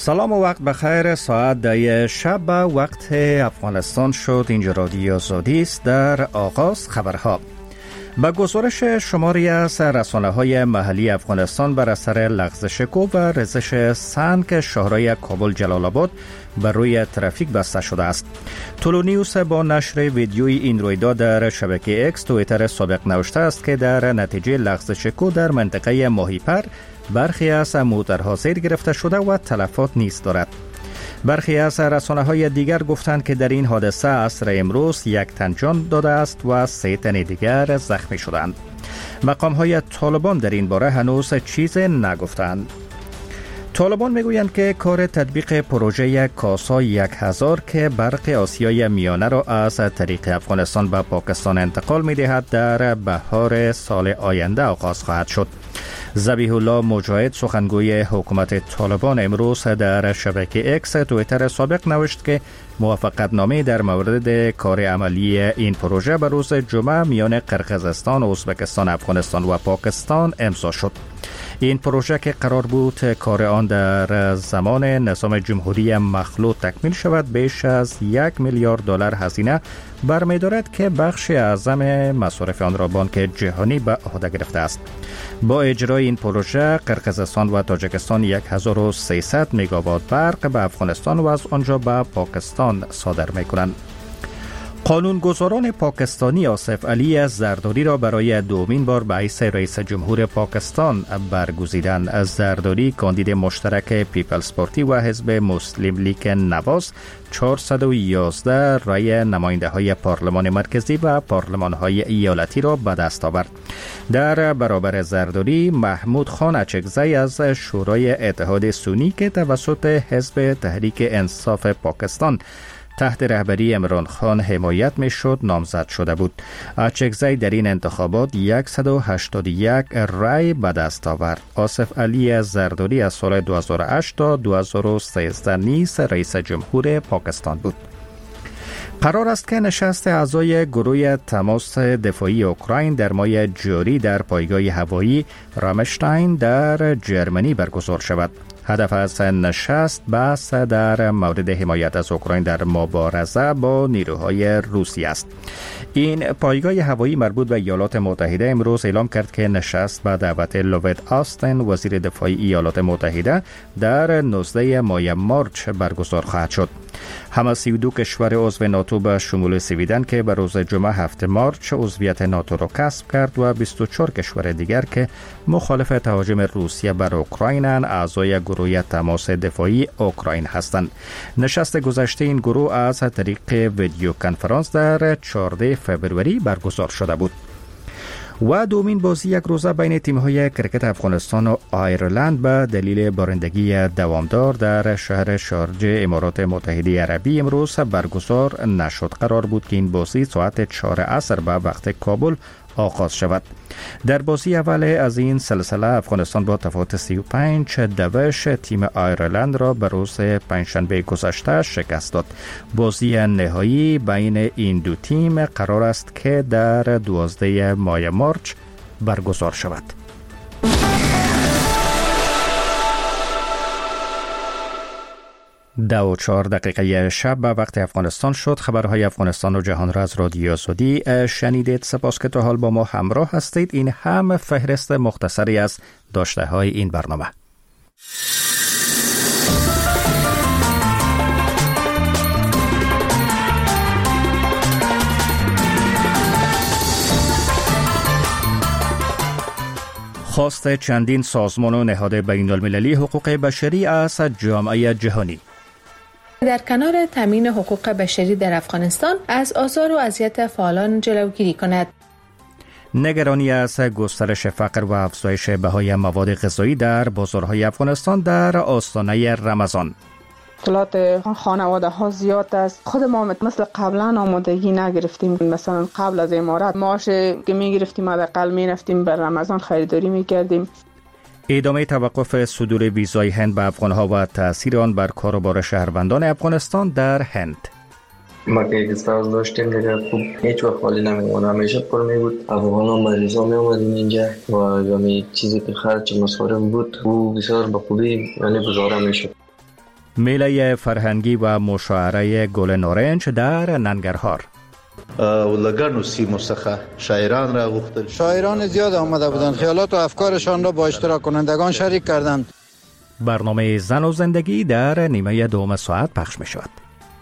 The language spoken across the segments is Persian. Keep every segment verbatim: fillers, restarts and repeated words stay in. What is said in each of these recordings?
سلام و وقت بخیر. ساعت ده شب وقت افغانستان شد. اینجا رادیو آزادی است. در آغاز خبرها. با گزارش شماری از رسانه‌های محلی افغانستان بر اثر لغزش کوه و ریزش سنگ شهرهای کابل جلال آباد بر روی ترافیک بسته شده است. طلوع نیوز با نشر ویدیوی این رویداد در شبکه اکس توییتر سابق نوشته است که در نتیجه لغزش کوه در منطقه ماهیپر برخی از موترها زیر گرفته شده و تلفات نیز دارد. برخی از رسانه‌های دیگر گفتند که در این حادثه عصر امروز یک تن جان داده است و سه تن دیگر زخمی شدند. مقام‌های طالبان در این باره هنوز چیزی نگفتند. طالبان میگویند که کار تطبیق پروژه کاسا یک هزار که برق آسیای میانه را از طریق افغانستان به پاکستان انتقال می‌دهد در بهار سال آینده آغاز خواهد شد. ذبیح الله مجاهد سخنگوی حکومت طالبان امروز در شبکه اکس توییتر سابق نوشت که موافقتنامه در مورد کار عملی این پروژه به روز جمعه میان قرقیزستان، ازبکستان، افغانستان و پاکستان امضا شد. این پروژه که قرار بود کار آن در زمان نظام جمهوری مخلوط تکمیل شود بیش از یک میلیارد دلار هزینه برمی‌دارد که بخش اعظم مصارف آن را بانک جهانی به عهده گرفته است. با اجرای این پروژه قرقیزستان و تاجیکستان هزار و سیصد مگاوات برق به افغانستان و از آنجا به پاکستان صادر می‌کنند. قانونگذاران پاکستانی آصف علی زرداری را برای دومین بار به حیث رئیس جمهور پاکستان برگزیدند. زرداری کاندید مشترک پیپلز پارتی و حزب مسلم لیگ نواز چهارصد و یازده رای نماینده های پارلمان مرکزی و پارلمان های ایالتی را به دست آورد. در برابر زرداری محمود خان اچکزی از شورای اتحاد سنی که توسط حزب تحریک انصاف پاکستان تحت رهبری عمران خان حمایت می شد نامزد شده بود. اچکزی در این انتخابات صد و هشتاد و یک رای به دست آورد. آصف علی زرداری از سال دو هزار و هشت تا دو هزار و سیزده نیز رئیس جمهور پاکستان بود. قرار است که نشست اعضای گروه تماس دفاعی اوکراین در ماه جاری در پایگاه هوایی رامشتاین در جرمنی برگزار شود. هدف از نشست بحث در مورد حمایت از اوکراین در مبارزه با نیروهای روسی است. این پایگاه هوایی مربوط به ایالات متحده امروز اعلام کرد که نشست به دعوت لوید آستن وزیر دفاع ایالات متحده در نوزده ماه مارچ برگزار خواهد شد. همه سی و دو کشور عضو ناتو به شمول سویدن که به روز جمعه هفتم مارچ عضویت ناتو را کسب کرد و بیست و چهار کشور دیگر که مخالف تهاجم روسیه بر اوکراینند اعضای گروه تماس دفاعی اوکراین هستند. نشست گذشته این گروه از طریق ویدیو کنفرانس در چهاردهم فوریه برگزار شده بود. و دومین بازی یک روزه بین تیم‌های کرکت افغانستان و آیرلند به دلیل بارندگی دوامدار در شهر شارجه امارات متحده عربی امروز برگزار نشد. قرار بود که این بازی ساعت چهار عصر به وقت کابل آغاز شود. در بازی اول از این سلسله افغانستان با تفاوت سی و پنج دوش تیم آیرلند را به روز پنجشنبه گذشته شکست داد. بازی نهایی بین این دو تیم قرار است که در دوازدهم ماه مارچ برگزار شود. دو و چهار دقیقه شب به وقت افغانستان شد. خبرهای افغانستان و جهان را از رادیو آزادی شنیدید. سپاس که تا حال با ما همراه هستید. این هم فهرست مختصری از داشته های این برنامه. خواست چندین سازمان و نهاد بین المللی حقوق بشری از جامعه جهانی. در کنار تامین حقوق بشری در افغانستان از آزار و اذیت فعالان جلوگیری کند. نگرانی از گسترش فقر و افزایش بهای مواد غذایی در بازارهای افغانستان در آستانه رمضان. مشکلات خانواده ها زیاد است. خود ما مثل قبلا آمادگی نگرفتیم. مثلا قبل از امارات معاش که می گرفتیم حداقل می رفتیم بر رمضان خریداری می کردیم. ادامه توقف صدور ویزای هند به افغانها و تاثیر آن بر کاروبار شهروندان افغانستان در هند. ما که یک استاز داشتیم دیگه خوب هیچ وقت خالی نمیمونه، همیشه پر می بود. افغانا مریضا می اومدن اینجا و یعنی چیزی که خرج مصارف بود او بسیار به خوبی یعنی گزاره میشد. میله فرهنگی و مشاعره گل نارنج در ننگرهار. ولگانو سیمو څخه شاعران را غوښتل. شاعران زیاد آمده بودند، خیالات و افکارشان را با اشتراک کنندگان شریک کردند. برنامه زن و زندگی در نیمه دوم ساعت پخش می شود.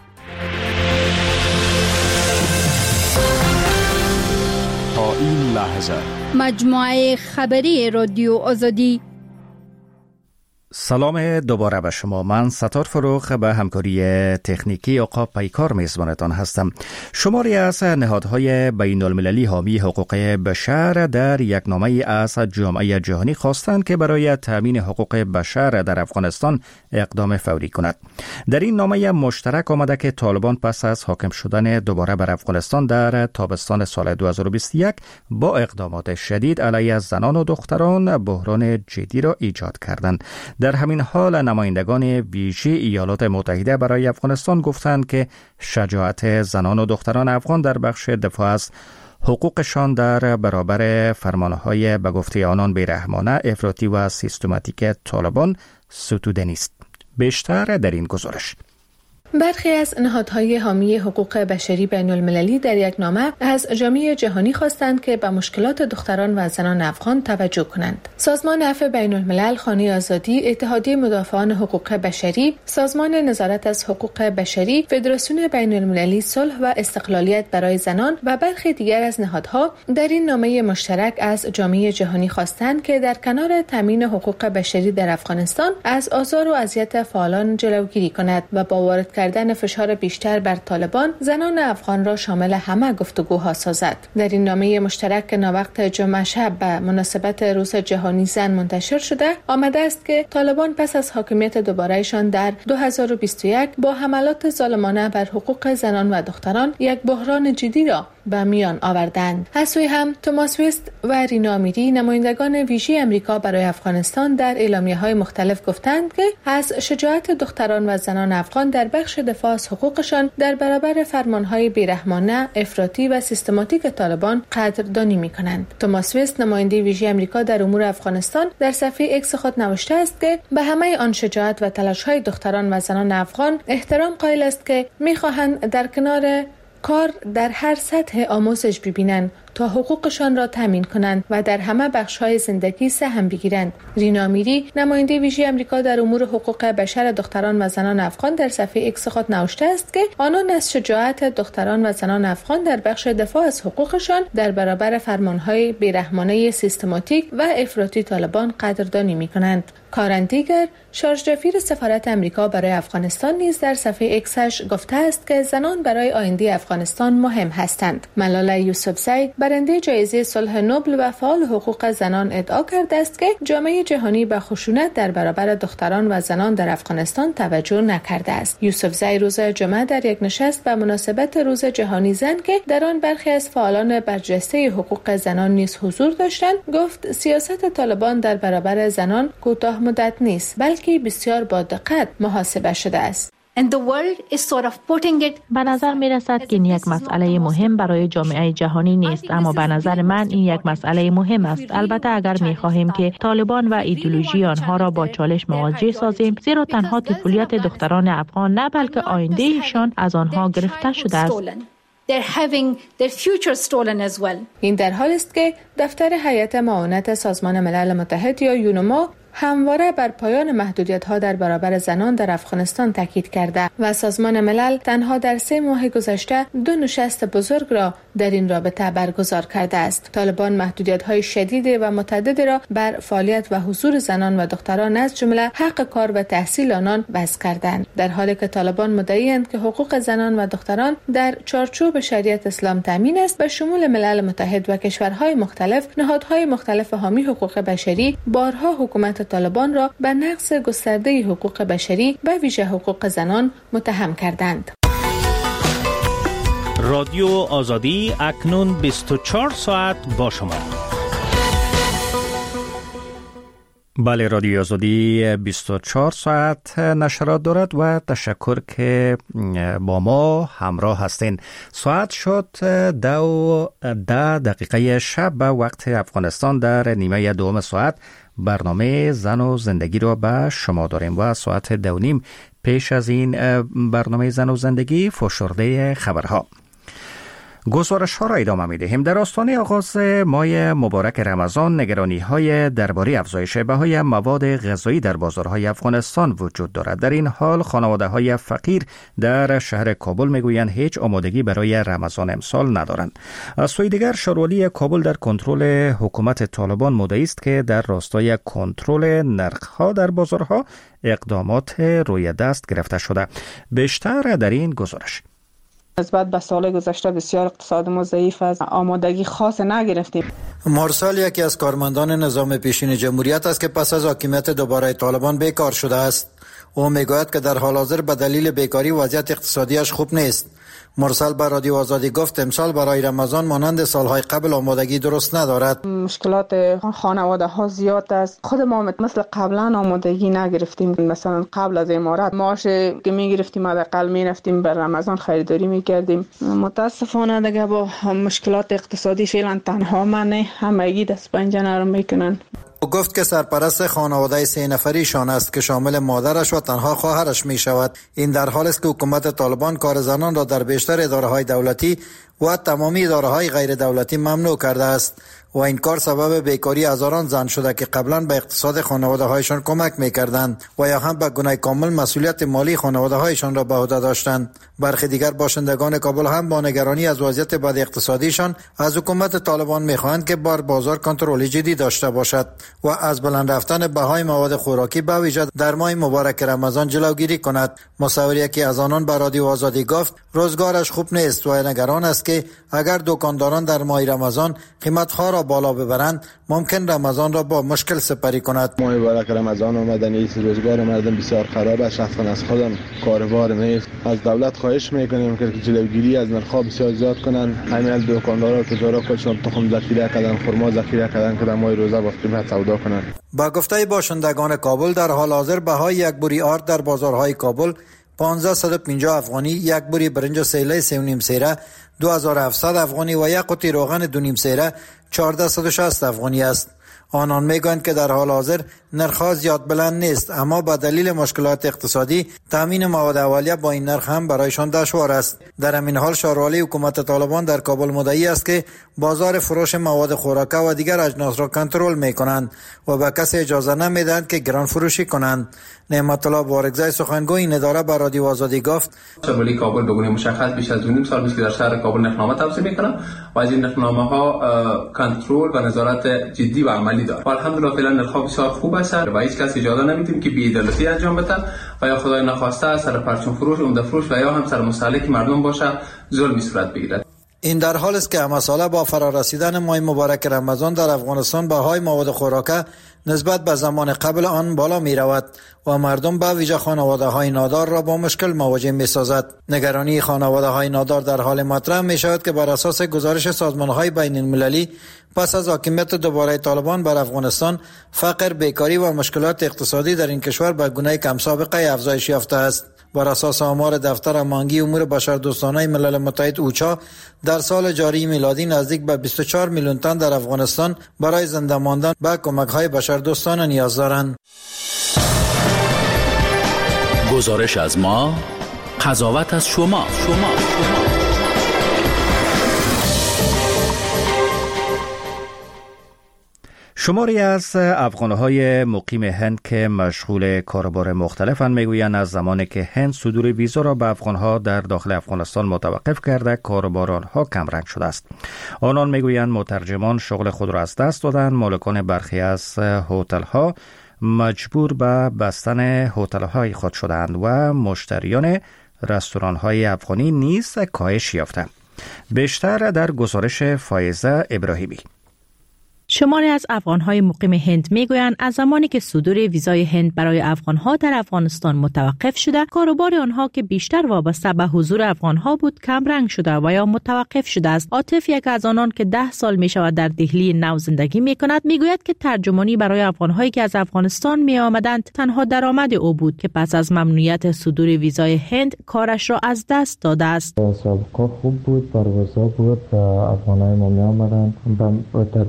تا این لحظه مجموعه خبری رادیو آزادی. سلام دوباره به شما. من ستار فروخ به همکاری تکنیکی آقا پیکار میزبانتان هستم. شماری از نهادهای بین المللی حامی حقوق بشر در یک نامه از جامعه جهانی خواستند که برای تامین حقوق بشر در افغانستان اقدام فوری کند. در این نامه مشترک آمده که طالبان پس از حاکم شدن دوباره بر افغانستان در تابستان سال دو هزار و بیست و یک با اقدامات شدید علیه زنان و دختران بحران جدی را ایجاد کردند. در همین حال نمایندگان ویژه ایالات متحده برای افغانستان گفتند که شجاعت زنان و دختران افغان در بخش دفاع از حقوقشان در برابر فرمانهای به گفته آنان بیرحمانه، افراطی و سیستماتیک طالبان ستوده نیست. بیشتر در این گزارش. برخی از نهادهای حامی حقوق بشری بین المللی در یک نامه از جامعه جهانی خواستند که به مشکلات دختران و زنان افغان توجه کنند. سازمان عفو بین الملل، خانه آزادی، اتحادیه مدافعان حقوق بشری، سازمان نظارت از حقوق بشری، فدراسیون بین المللی صلح و استقلالیت برای زنان و برخی دیگر از نهادها در این نامه مشترک از جامعه جهانی خواستند که در کنار تامین حقوق بشری در افغانستان از آزار و اذیت فعالان جلوگیری کند و با وارد کردن فشار بیشتر بر طالبان زنان افغان را شامل همه گفتگوها سازد. در این نامه مشترک که ناوقت جمعه شب به مناسبت روز جهانی زن منتشر شده آمده است که طالبان پس از حاکمیت دوبارهشان در دو هزار و بیست و یک با حملات ظالمانه بر حقوق زنان و دختران یک بحران جدی را به میان آوردند. از سوی هم توماس وست و رینا امیری، نمایندگان ویژه امریکا برای افغانستان، در اعلامیه‌های مختلف گفتند که از شجاعت دختران و زنان افغان در بخش دفاع از حقوقشان در برابر فرمانهای بیرحمانه، افراطی و سیستماتیک طالبان قدردانی می‌کنند. توماس وست، نماینده ویژه امریکا در امور افغانستان، در صفحه ایکس خود نوشته است که به همه آن شجاعت و تلاش‌های دختران و زنان افغان احترام قائل است که می‌خواهند در کنار کار در هر سطح آموزش ببینند تا حقوقشان را تامین کنند و در همه بخش‌های زندگی سهم بگیرند. رینا امیری، نماینده ویژه امریکا در امور حقوق بشر دختران و زنان افغان، در صفحه ایکس خود نوشته است که آنان از شجاعت دختران و زنان افغان در بخش دفاع از حقوقشان در برابر فرمان‌های بیرحمانه سیستماتیک و افراطی طالبان قدردانی می‌کنند. کارن دیگر، شارژ دفیر سفارت امریکا برای افغانستان، نیز در صفحه ایکسش گفته است که زنان برای آینده افغانستان مهم هستند. ملاله یوسفزی، برنده جایزه صلح نوبل و فعال حقوق زنان، ادعا کرده است که جامعه جهانی به خشونت در برابر دختران و زنان در افغانستان توجه نکرده است. یوسفزی روز جمعه در یک نشست به مناسبت روز جهانی زن که در آن برخی از فعالان برجسته حقوق زنان نیز حضور داشتند، گفت سیاست طالبان در برابر زنان کوتاه مدت نیست، بلکه بسیار با دقت محاسبه شده است. به نظر می رسد که این یک مسئله مهم برای جامعه جهانی نیست، اما به نظر من این یک مسئله مهم است. البته اگر می خواهیم که طالبان و ایدئولوژی آنها را با چالش مواجه سازیم، زیرا تنها طفولیت دختران افغان نه بلکه آیندهشان از آنها گرفته شده است. این در حال است که دفتر هیئت معاونت سازمان ملل متحد یا یونما همواره بر پایان محدودیت‌ها در برابر زنان در افغانستان تاکید کرده و سازمان ملل تنها در سه ماه گذشته دو نشست بزرگ را در این رابطه برگزار کرده است. طالبان محدودیت‌های شدید و متعدد را بر فعالیت و حضور زنان و دختران از جمله حق کار و تحصیل آنان وضع کردند، در حالی که طالبان مدعی‌اند که حقوق زنان و دختران در چارچوب شریعت اسلام تامین است. به شمول ملل متحد و کشورهای مختلف، نهادهای مختلف حامی حقوق بشری بارها حکومت طالبان را به نقض گسترده حقوق بشری و ویژه حقوق زنان متهم کردند. رادیو آزادی اکنون بیست و چهار ساعت با شما. بله، رادیو آزادی بیست و چهار ساعت نشرات دارد و تشکر که با ما همراه هستین. ساعت شد دو ده دقیقه شب به وقت افغانستان. در نیمه دوم ساعت برنامه زن و زندگی را به شما داریم و ساعت دو نیم پیش از این برنامه زن و زندگی فشرده خبرها. گزارش ها را ادامه می دهیم. در آستانه آغاز ماه مبارک رمضان نگرانی های درباره افزایش بهای مواد غذایی در بازارهای افغانستان وجود دارد. در این حال خانواده های فقیر در شهر کابل می گویند هیچ آمادگی برای رمضان امسال ندارند. از سوی دیگر شاروالی کابل در کنترل حکومت طالبان مدعی است که در راستای کنترل نرخ‌ها در بازارها اقدامات روی دست گرفته شده. بیشتر در این گزارش. نسبت به سال گذشته بسیار اقتصاد ما ضعیف است، آمادگی خاص نگرفتیم. مرسال یکی از کارمندان نظام پیشین جمهوریت است که پس از حاکمیت دوباره طالبان بیکار شده است. او میگوید که در حال حاضر به دلیل بیکاری وضعیت اقتصادیش خوب نیست. مرسل به رادیو آزادی گفت امسال برای رمضان مانند سالهای قبل آمادگی درست ندارد. مشکلات خانواده ها زیاد است. خود ما مثل قبلا آمادگی نگرفتیم. مثلا قبل از امارات معاش که میگرفتیم حداقل میرفتیم بر رمضان خریداری میکردیم. متاسفانه دیگه با مشکلات اقتصادی فعلا تنها من همگی دست پنجه نرم میکنن. او گفت که سرپرست خانواده سه نفریشان است که شامل مادرش و تنها خواهرش می شود. این در حالی است که حکومت طالبان کار زنان را در بیشتر اداره‌های دولتی و تمامی اداره‌های غیر دولتی ممنوع کرده است و این کار سبب بیکاری هزاران زن شده که قبلا به اقتصاد خانواده‌هایشان کمک می‌کردند و یا هم به گونه کامل مسئولیت مالی خانواده‌هایشان را به عهده داشتند. برخی دیگر باشندگان کابل هم با نگرانی از وضعیت بد اقتصادیشان از حکومت طالبان می‌خواهند که بر بازار کنترل جدی داشته باشد و از بلند رفتن بهای مواد خوراکی به ویژه در ماه مبارک رمضان جلوگیری کند. مصوری که از آنان به رادیو آزادی گفت روزگارش خوب نیست و نگران است که اگر دکانداران در ماه رمضان قیمت‌ها را بالا ببرند ممکن رمضان را با مشکل سپری کند. ماه مبارک رمضان آمدن است، روزگار مردم بسیار خراب است. شخصا از خودم کاروبار نیست. از دولت خواهش میکنیم که جلوگیری از نرخ‌ها بسیار زیاد کنند. همین دکاندارا که دارا خودشون تخم ذخیره کردن، خرما ذخیره کردن که در ماه روزه با قیمت سودا کنند. با گفته باشندگان کابل در حال حاضر بهای یک بوری آرد در بازارهای کابل پانزده و پنجاه افغانی، یک بوری برنج سیله سه و نیم سیره دو هزار و هفتصد افغانی و یک قوطی روغن دو نیم سیره چهارصد و شصت افغانی است. آنان میگویند که در حال حاضر نرخ‌ها زیاد بلند نیست، اما به دلیل مشکلات اقتصادی تامین مواد اولیه با این نرخ هم برایشان دشوار است. در همین حال شاروالی حکومت طالبان در کابل مدعی است که بازار فروش مواد خوراکی و دیگر اجناس را کنترل میکنند و به کسی اجازه نمیدهند که گران فروشی کنند. نعمت الله بارگزای سخنگوی این اداره به رادیو آزادی گفت شاروالی کابل به گونه مشخص بیش از دو نیم سال است که در شهر کابل نرخنامه توسعه میکنند و از این نرخنامه‌ها کنترل و نظارت جدی و عملی دارد. الحمدلله فعلا نرخ‌ها بسیار خوب است و هیچ کس اجازه نمیدیم که بی‌عدالتی انجام بده و یا خدای نخواسته سر پرچم فروش، عمده فروش و یا هم سر مستهلک مردم باشه ظلمی صورت بگیرد. این در حال است که همه ساله با فرارسیدن ماه مبارک رمضان در افغانستان بهای مواد خوراکی نسبت به زمان قبل آن بالا می رود و مردم به ویژه خانواده های نادار را با مشکل مواجه می سازد. نگرانی خانواده های نادار در حال مطرح می شود که بر اساس گزارش سازمان های بین المللی پس از حاکمیت دوباره طالبان بر افغانستان فقر، بیکاری و مشکلات اقتصادی در این کشور به گونه کم سابقه افزایش یافته است. بر اساس آمار دفتر هماهنگی امور بشردوستانه ملل متحد اوچا در سال جاری میلادی نزدیک به بیست و چهار میلیون تن در افغانستان برای زنده ماندن به کمک‌های بشردوستانه نیاز دارند. گزارش از ما، قضاوت از شما. شما. شما. شماری از افغان‌های مقیم هند که مشغول کاربار مختلفند میگویند از زمانی که هند صدور ویزا را به افغان‌ها در داخل افغانستان متوقف کرده کاربار آنها کمرنگ شده است. آنان میگویند مترجمان شغل خود را از دست دادند. مالکان برخی از هتل‌ها مجبور به بستن هتل‌های خود شدند و مشتریان رستوران‌های افغانی نیز کاهش یافتند. بیشتر در گزارش فایزه ابراهیمی. شماری از افغان‌های مقیم هند میگویند از زمانی که صدور ویزای هند برای افغان‌ها در افغانستان متوقف شده، کاروبار آنها که بیشتر وابسته به حضور افغان‌ها بود کم رنگ شده و یا متوقف شده است. عاطف، یک از آنان که ده سال میشود در دهلی نو زندگی میکند، میگوید که ترجمانی برای افغان‌هایی که از افغانستان میآمدند تنها درآمد او بود که پس از ممنوعیت صدور ویزای هند کارش را از دست داده است. سابقه خوب بود، پروازها بود، افغان‌های ما میآمدند به تداوی و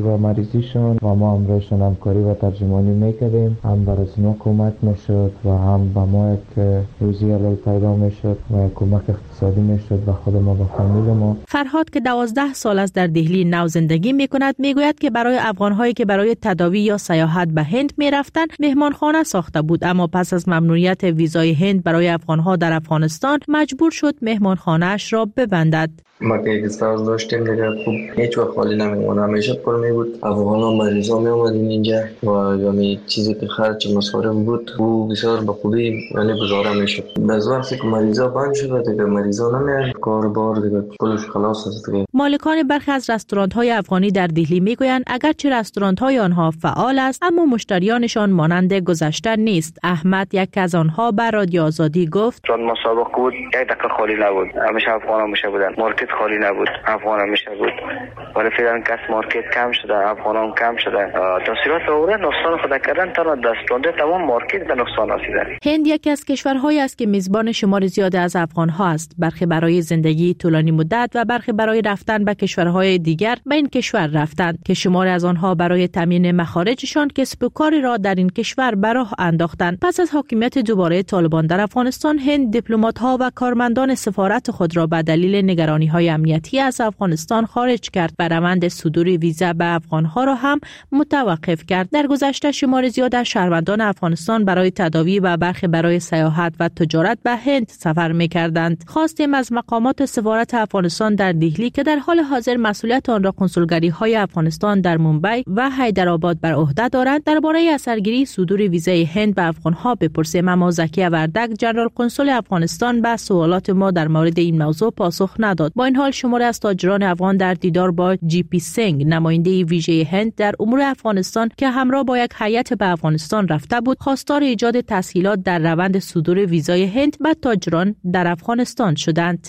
و مریضیشون و ما هم روشون همکاری و ترجمانی میکردیم. هم برای ما کمک میشد و هم به ما یک روزی حلال پیدا میشد و کمک اقتصادی میشد و خود ما و فامیل ما. فرهاد که دوازده سال است در دهلی نو زندگی میکند میگوید که برای افغان‌هایی که برای تداوی یا سیاحت به هند میرفتند مهمانخانه ساخته بود، اما پس از ممنوعیت ویزای هند برای افغان‌ها در افغانستان مجبور شد مهمانخانه‌اش را ببندد. ما که یک استاذ داشتیم دیگه خوب هیچ وقت خالی نمیمونه، همیشه پر می بود. افغانا مریضا می اومدن اینجا و یعنی چیزی که خرج مصارف بود او بسیار به خوبی یعنی گزاره میشد. از وقتی که مریضا بند شد دیگه مریضا نمیان، کار بار دیگه کلش خلاص است دیگه. مالکان برخی از رستوران‌های افغانی در دهلی میگویند اگرچه رستوران‌های آنها فعال است اما مشتریانشان مانند گذشته نیست. احمد یک از آنها بر رادیو آزادی گفت چون مسابقه بود یک دقیقه خالی نبود، همیشه افغانا میشه بودن، مارکت خالی نبود، افغان میشه بود. ولی فعلا کس مارکت کم شده، افغان هم کم شده. تاثیرات اوره نقصان خود کردن تا دستانده تمام مارکت به نقصان رسیده. هند یکی از کشورهایی است که میزبان شمار زیاد از افغان‌ها است. برخی برای زندگی طولانی مدت و برخی برای رفتن به کشورهای دیگر به این کشور رفتند که شمار از آنها برای تامین مخارجشان کسب و کاری را در این کشور به راه انداختند. پس از حاکمیت دوباره طالبان در افغانستان، هند دیپلمات‌ها و کارمندان سفارت خود را به دلیل نگرانی‌های امنیتی از افغانستان خارج کرد و روند صدور ویزا به افغان‌ها را هم متوقف کرد. در گذشته شمار زیاد از شهروندان افغانستان برای تداوی و برخی برای سیاحت و تجارت به هند سفر می‌کردند. خواستیم از مقامات سفارت افغانستان در دهلی که در حال حاضر مسئولیت آن را کنسولگری‌های افغانستان در مومبای و حیدرآباد بر عهده دارند درباره اثرگیری صدور ویزای هند به افغان‌ها بپرسیم، اما زکی وردک جنرال کنسول افغانستان به سوالات ما در مورد این موضوع پاسخ نداد. با این حال شماری از تاجران افغان در دیدار با جی پی سنگ نماینده ویژه هند در امور افغانستان که همراه با یک هیئت به افغانستان رفته بود خواستار ایجاد تسهیلات در روند صدور ویزای هند به تاجران در افغانستان شدند.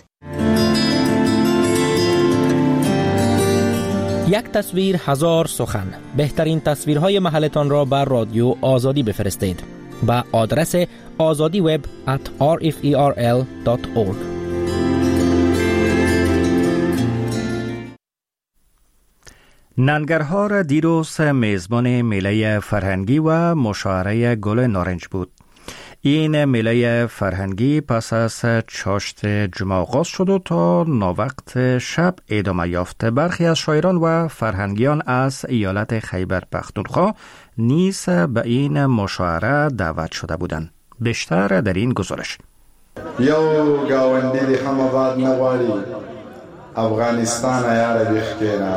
یک تصویر هزار سخن. بهترین تصویرهای محلتان را بر رادیو آزادی بفرستید با آدرس azadi web at r f e r l dot org. ننگرهار دیروز میزبان میله فرهنگی و مشاعره گل نارنج بود. این میله فرهنگی پس از چاشت جمعه آغاز شد و تا ناوقت شب ادامه یافت. برخی از شاعران و فرهنگیان از ایالت خیبر پختونخوا نیز به این مشاعره دعوت شده بودند. بیشتر در این گزارش. یو گاوندی دی هم آباد نغواړي افغانستان یاره بخکینا.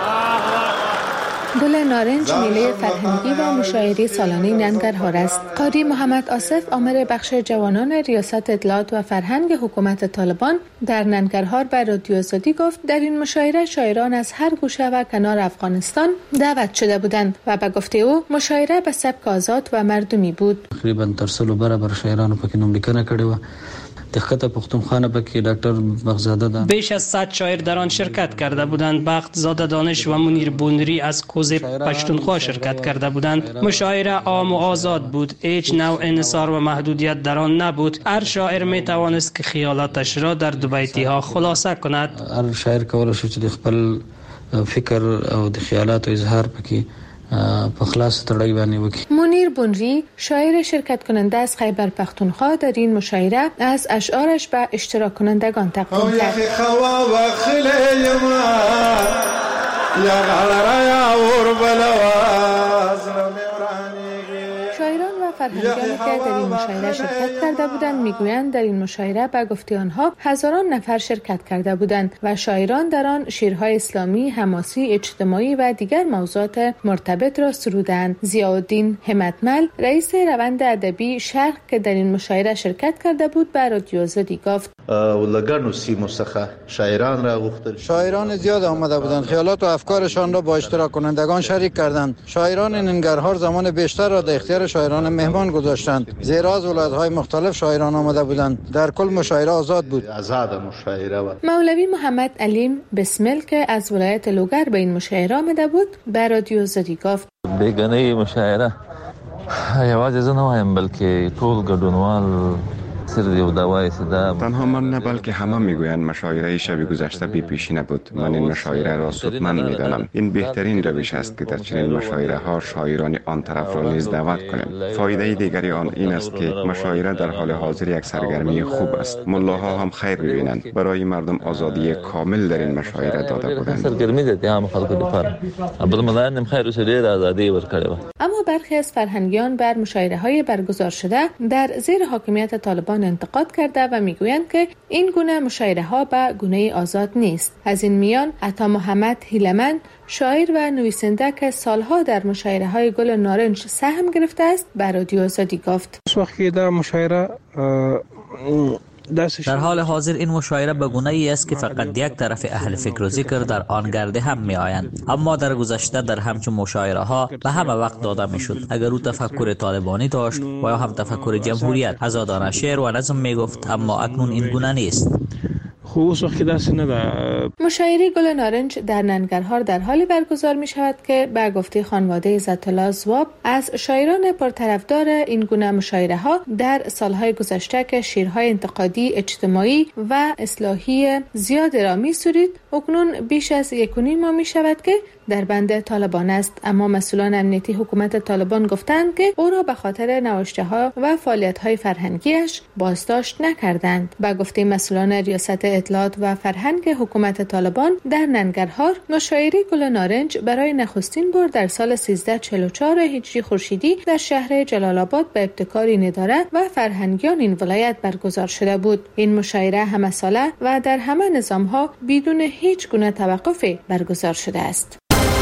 گل نارنج میله فرهنگی و مشاعره سالانه ننگرهار است. قاری محمد آصف آمر بخش جوانان ریاست اطلاعات و فرهنگ حکومت طالبان در ننگرهار به رادیو آزادی گفت در این مشاعره شاعران از هر گوشه و کنار افغانستان دعوت شده بودند و به گفته او مشاعره به سبک آزاد و مردمی بود. تقریبا تر سلو برابر شاعرانو پکې نوملیکنه کړې و. دقت پختونخوا پکې ډاکټر بغزاده دان بیش از صد شاعر در آن شرکت کرده بودند. بخت زاده دانش و منیر بونری از کوز پشتونخوا شرکت کرده بودند. مشاعره عام و آزاد بود، هیچ نوع انحصار و محدودیت در آن نبود. هر شاعر می توانست که خیالاتش را در دو بیتی ها خلاصه کند. هر شاعر کولای شي چې خپل فکر او د خیالات او اظهار پکې په خلاص تړای باندې وکړي. منیر بونری شاعر شرکت کننده از خیبر پختونخوا در این مشاعره از اشعارش به اشتراک کنندگان تقدیم کرد. شاعران و فرهنگیانی که در این مشاعره شرکت کرده بودند میگویند در این مشاعره به گفته آنها هزاران نفر شرکت کرده بودند و شاعران در آن شعرهای اسلامی، حماسی، اجتماعی و دیگر موضوعات مرتبط را سرودند. ضیاءالدین همتمل رئیس روند ادبی شرق که در این مشاعره شرکت کرده بود به رادیو آزادی گفت ولګانو سیمو څخه شاعران را غوښتل. شاعران زیاد آمده بودند، خیالات و افکارشان را با اشتراک کنندگان شریک کردند. شاعران ننگرهار زمان بیشتر را در اختیار شاعران مهمان گذاشتند، زیرا از ولایت‌های مختلف شاعران آمده بودند. در کل مشاعره آزاد بود. آزاد مشاعره بود. مولوی محمد علیم بسمل که از ولایت لوگر به این مشاعره آمده بود به رادیو آزادی گفت بیگانه مشاعره یوازې زه نه وایم بلکې ټول ګډونوال تنها من نه بلکه همه میگویند مشاعره شب گذشته بی پیشینه بود. من این مشاعره را سودمند میدانم. این بهترین روش است که در چنین مشاعره ها شاعران آن طرف را نیز دعوت کنیم. فایده دیگری آن این است که مشاعره در حال حاضر یک سرگرمی خوب است. ملاها هم خیر ببینند. برای مردم آزادی کامل در این مشاعره داده بودند. اما برخی از فرهنگیان بر مشاعره های برگزار شده در زیر حاکمیت طالبان انتقاد کرده و میگویند که این گونه مشاعره ها به گونه آزاد نیست. از این میان عطا محمد هیلمن، شاعر و نویسنده که سالها در مشاعره های گل نارنج سهم گرفته است، به رادیو آزادی گفت: وقتی در مشاعره در حال حاضر این مشاعره به گونه‌ای است که فقط یک طرف اهل فکر و ذکر در آن گرده هم می آیند. اما در گذشته در همچون مشاعره ها به همه وقت داده می شد. اگر او تفکر طالبانی داشت و یا هم تفکر جمهوریت، آزادانه شعر و نظم می گفت، اما اکنون این گونه نیست. مشاعره گل نارنج در ننگرهار در حالی برگزار می شود که به گفته خانواده عزت‌الله زواب از شاعران پرطرفدار این گونه مشاعره ها در سالهای گذشته که شعرهای انتقادی، اجتماعی و اصلاحی زیاد را می سرید، اکنون بیش از یک و نیم ماه می شود که در بند طالبان است. اما مسئولان امنیتی حکومت طالبان گفتند که او را به خاطر نوشته ها و فعالیت های فرهنگیش بازداشت نکردند. به گفته مسئولان ریاست اطلاعات و فرهنگ حکومت طالبان در ننگرهار، مشاعره گل نارنج برای نخستین بار در سال سیزده چهل و چهار هجری خورشیدی در شهر جلال آباد به ابتکار این اداره و فرهنگیان این ولایت برگزار شده بود. این مشاعره همه ساله و در همه نظام‌ها بدون هیچ گونه توقفی برگزار شده است.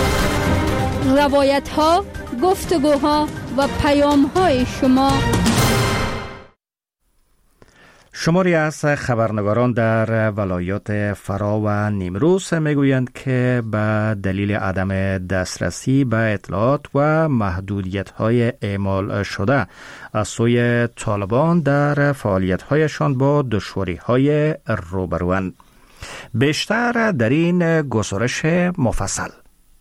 روایت ها، گفتگوها و پیام های شما. شماری از خبرنگاران در ولایات فرا و نیمروز میگویند که به دلیل عدم دسترسی به اطلاعات و محدودیت‌های اعمال شده از سوی طالبان در فعالیت‌هایشان با دشواری‌های روبروند. بیشتر در این گزارش مفصل.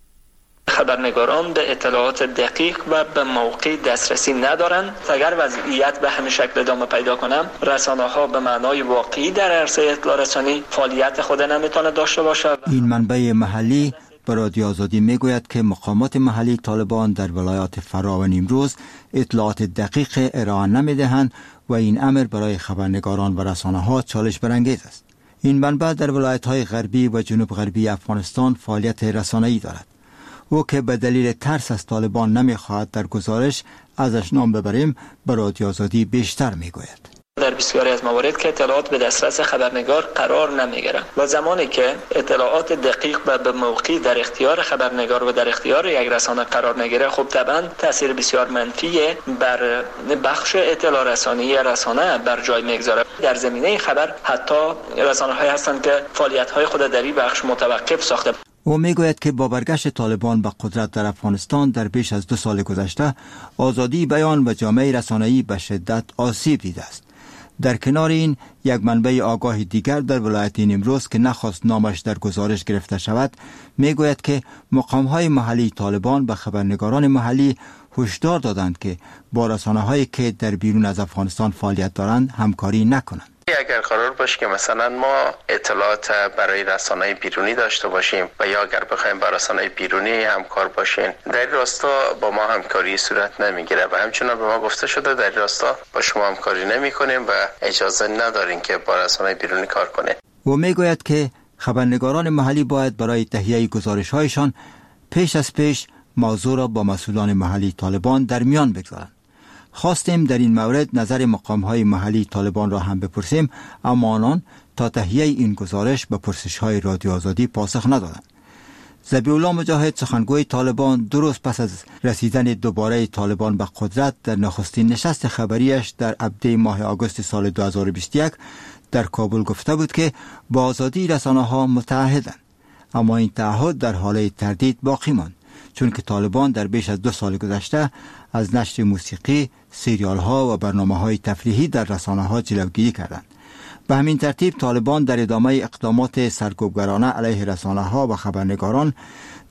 خبرنگاران به اطلاعات دقیق و به موقع دسترسی ندارند. اگر وضعیت به همین شکل ادامه پیدا کنه، رسانه‌ها به معنای واقعی در عرصه اطلاع رسانی فعالیت خود نمیتونه داشته باشه. این منبع محلی به رادیو آزادی میگوید که مقامات محلی طالبان در ولایات فرا و نیمروز اطلاعات دقیق ارائه نمیدهند و این امر برای خبرنگاران و رسانه‌ها چالش برانگیز است. این منبع در ولایت‌های غربی و جنوب غربی افغانستان فعالیت رسانه‌ای دارد. او که به دلیل ترس از طالبان نمیخواهد در گزارش ازش نام ببریم، به رادیو آزادی بیشتر میگوید. در بسیاری از موارد که اطلاعات به دسترس خبرنگار قرار نمیگیرند و زمانی که اطلاعات دقیق و به موقع در اختیار خبرنگار و در اختیار یک رسانه قرار نگیره، خب طبعا تاثیر بسیار منفی بر بخش اطلاع رسانی رسانه بر جای میگذاره. در زمینه خبر حتی رسانه‌هایی هستند که فعالیت‌های خود در این بخش متوقف ساخته. او میگوید که با برگشت طالبان به قدرت در افغانستان در بیش از دو سال گذشته، آزادی بیان و جامعه رسانه‌ای به شدت آسیب دیده است. در کنار این، یک منبع آگاه دیگر در ولایت نیمروز که نخواست نامش در گزارش گرفته شود، میگوید که مقام‌های محلی طالبان به خبرنگاران محلی هشدار دادند که با رسانه‌هایی که در بیرون از افغانستان فعالیت دارند همکاری نکنند. اگر قرار باشه که مثلا ما اطلاعات برای رسانه‌های بیرونی داشته باشیم و یا اگر بخوایم با رسانه‌های بیرونی همکار باشیم، در این راستا با ما همکاری صورت نمیگیره و همچنان به ما گفته شده در این راستا با شما همکاری نمی‌کنیم و اجازه ندارین که با رسانه‌های بیرونی کار کنید. او میگوید که خبرنگاران محلی باید برای تهیه گزارش‌هایشان پیش از پیش موضوع را با مسئولان محلی طالبان در میان بگذارند. خواستیم در این مورد نظر مقام‌های محلی طالبان را هم بپرسیم، اما آنان تا تهیه این گزارش به پرسش‌های رادیو آزادی پاسخ ندادند. ذبیح‌الله مجاهد، سخنگوی طالبان، دو روز پس از رسیدن دوباره طالبان به قدرت در نخستین نشست خبریش در ابدی ماه آگوست سال دو هزار و بیست و یک در کابل گفته بود که با آزادی رسانه‌ها متعهدند، اما این تعهد در حال تردید باقی ماند، چون که طالبان در بیش از دو سال گذشته از نشر موسیقی، سریال ها و برنامه های تفریحی در رسانه ها جلوگیری کردند. به همین ترتیب طالبان در ادامه اقدامات سرکوبگرانه علیه رسانه ها و خبرنگاران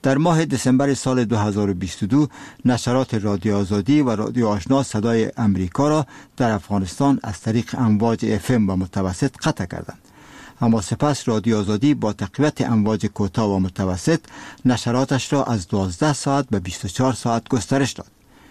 در ماه دسامبر سال دو هزار و بیست و دو نشرات رادیو آزادی و رادیو آشنا صدای امریکا را در افغانستان از طریق امواج اف ام و متوسط قطع کردند. اما سپس رادیو آزادی با تقویت امواج کوتاه و متوسط نشراتش را از دوازده ساعت به بیست و چهار ساعت گسترش داد.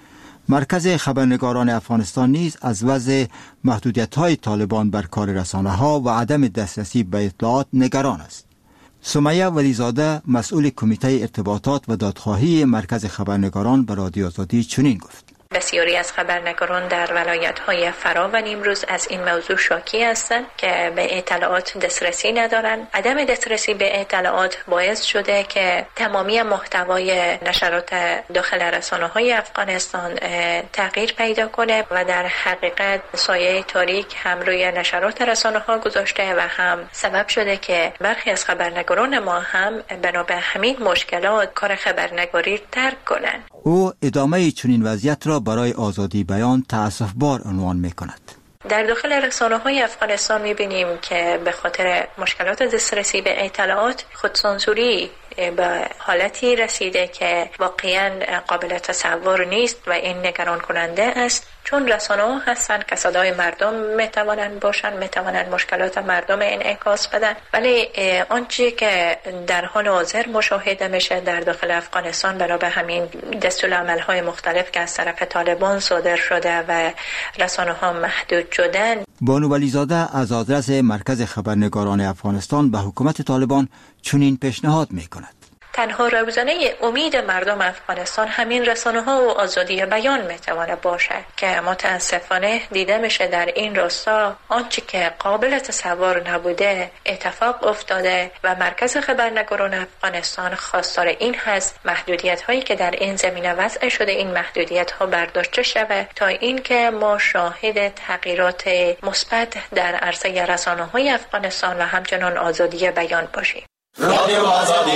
مرکز خبرنگاران افغانستان نیز از وضع محدودیت‌های طالبان بر کار رسانه‌ها و عدم دسترسی به اطلاعات نگران است. سمیه ولیزاده مسئول کمیته ارتباطات و دادخواهی مرکز خبرنگاران به رادیو آزادی چنین گفت: بسیاری از خبرنگاران در ولایت‌های فرا و نیمروز از این موضوع شاکی هستند که به اطلاعات دسترسی ندارند. عدم دسترسی به اطلاعات باعث شده که تمامی محتوای نشرات داخل رسانه‌های افغانستان تغییر پیدا کنه و در حقیقت سایه تاریک هم روی نشرات رسانه‌ها گذاشته و هم سبب شده که برخی از خبرنگاران ما هم بنا به همین مشکلات کار خبرنگاری ترک کنند. او ادامه چنین وضعیت را برای آزادی بیان تأسف بار عنوان می کند. در داخل رسانه‌های افغانستان می‌بینیم که به خاطر مشکلات دسترسی به اطلاعات خودسانسوری به حالتی رسیده که واقعاً قابل تصور نیست و این نگران کننده است، چون رسانه‌ها هستند که صدای مردم میتوانند باشند، میتوانند مشکلات مردم انعکاس بدن، ولی آنچه که در حال حاضر مشاهده میشه در داخل افغانستان بنا به همین دستورالعمل‌های مختلف که از طرف طالبان صادر شده و رسانه‌ها محدود شدن. بانو ولیزاده از آدرس مرکز خبرنگاران افغانستان به حکومت طالبان چنین پیشنهاد می‌کند: تنها روزانه امید مردم افغانستان همین رسانه‌ها و آزادی بیان میتواند باشد که متاسفانه دیده میشه در این راستا آنچه که قابل تصور نبوده اتفاق افتاده و مرکز خبرنگاران افغانستان خواستار این هست محدودیت هایی که در این زمینه وضع شده این محدودیت ها برداشته شود تا اینکه ما شاهد تغییرات مثبت در عرصه رسانه‌های افغانستان و همچنان آزادی بیان باشیم. رادیو آزادی.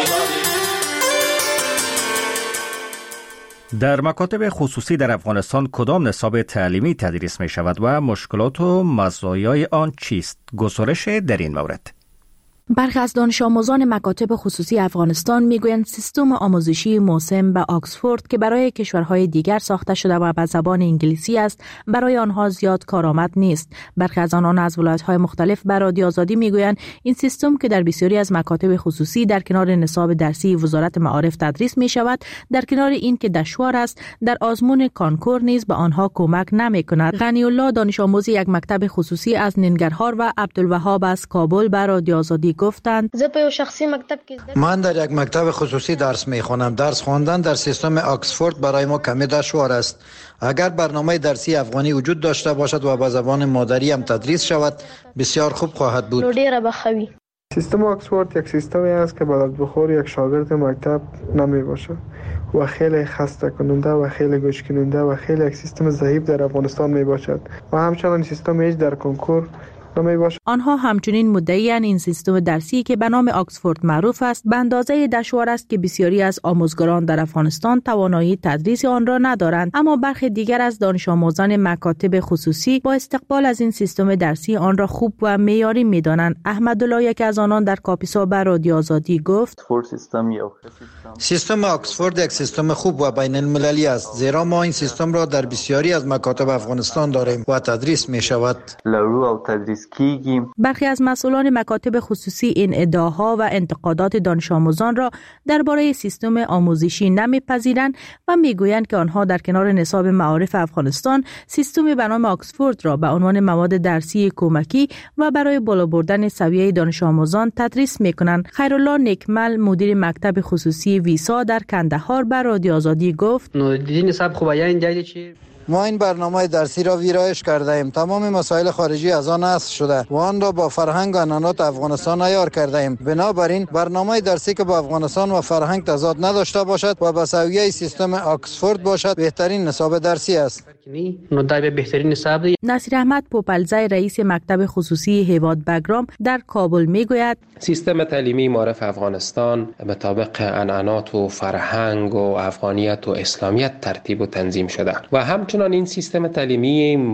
در مکاتب خصوصی در افغانستان کدام نصاب تعلیمی تدریس می شود و مشکلات و مزایای آن چیست؟ گزارش در این مورد. برخی از دانش آموزان مکاتب خصوصی افغانستان میگویند سیستم آموزشی موسم به آکسفورد که برای کشورهای دیگر ساخته شده و به زبان انگلیسی است برای آنها زیاد کارآمد نیست. برخی از آنان از ولایت‌های مختلف به رادیو آزادی میگویند این سیستم که در بسیاری از مکاتب خصوصی در کنار نصاب درسی وزارت معارف تدریس می شود، در کنار این که دشوار است، در آزمون کانکور نیز به آنها کمک نمی کند. غنی الله دانش آموز یک مکتب خصوصی از ننگرهار و عبدالوهاب از کابل به رادیو آزادی گفتند: من در یک مکتب خصوصی درس میخوانم. درس خواندن در سیستم آکسفورد برای ما کمی دشوار است. اگر برنامه درسی افغانی وجود داشته باشد و به زبان مادری هم تدریس شود بسیار خوب خواهد بود. سیستم آکسفورد یک سیستمی است که بلد بخور یک شاگرد مکتب نمی باشد و خیلی خسته کننده و خیلی گوش کننده و خیلی یک سیستم ضعیف در افغانستان می باشد و همچنان سیستم هیچ در کنکور آنها همچنین مدعی‌اند این سیستم درسی که به نام آکسفورد معروف است به اندازه دشوار است که بسیاری از آموزگاران در افغانستان توانایی تدریس آن را ندارند، اما برخی دیگر از دانش آموزان مکاتب خصوصی با استقبال از این سیستم درسی آن را خوب و معیاری می‌دانند. احمدالله یک از آنان در کاپیسا به رادیو آزادی گفت: سیستم آکسفورد یک سیستم خوب و بین المللی است، زیرا ما این سیستم را در بسیاری از مکاتب افغانستان داریم و تدریس می شود. برخی از مسئولان مکاتب خصوصی این ادعاها و انتقادات دانش آموزان را درباره سیستم آموزشی نمیپذیرند و میگویند که آنها در کنار نصاب معارف افغانستان سیستم به نام آکسفورد را به عنوان مواد درسی کمکی و برای بالا بردن سویه دانش آموزان تدریس میکنند. خیرالله نکمل مدیر مکتب خصوصی ویسا در کندهار به رادیو آزادی گفت: ما این برنامه درسی را ویرایش کرده ایم. تمام مسائل خارجی از آن حذف شده و آن را با فرهنگ و عنعنات افغانستان عیار کرده ایم. بنابراین برنامه درسی که با افغانستان و فرهنگ تضاد نداشته باشد و به سویه سیستم آکسفورد باشد بهترین نصاب درسی است. نصیر احمد پوپلزی رئیس مکتب خصوصی هیواد بگرام در کابل میگوید: سیستم تعلیمی معارف افغانستان مطابق عنعنات و فرهنگ و افغانیت و اسلامیت ترتیب و تنظیم شده و همچنان این سیستم تعلیمی